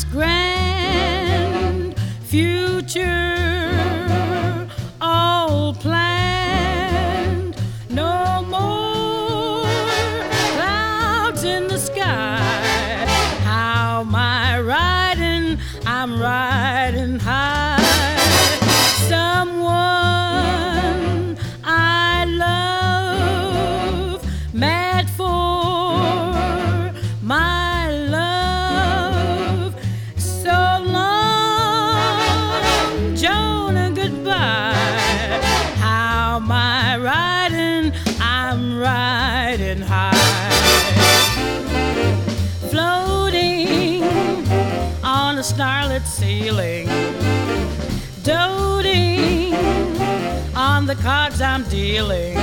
life's grand future all planned. No more clouds in the sky. How am I riding? I'm riding high. Someone I love, mad for my love. So long, Jonah, goodbye. How am I riding? I'm riding high. Floating on a starlit ceiling, doting on the cards I'm dealing,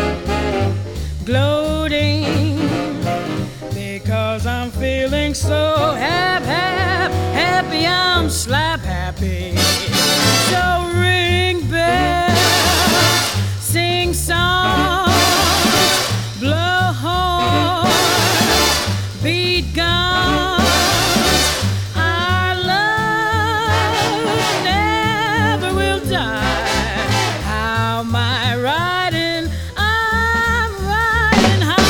gloating because I'm feeling so happy, I'm slap happy. So ring bells, sing songs, blow horns, beat guns. Our love never will die. How am I riding? I'm riding high.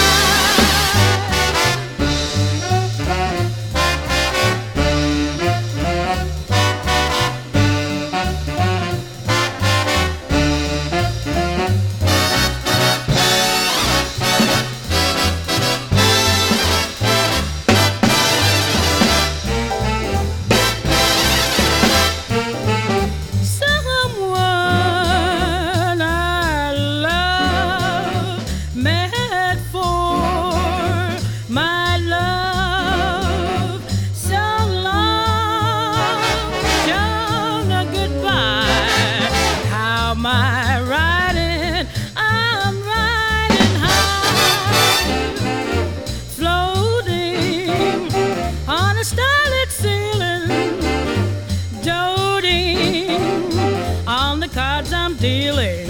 Someone I love, mad for my love. So long, Jonah, goodbye. How am I riding? I'm riding high. Floating on a starlit ceiling, doting on the cards I'm dealing,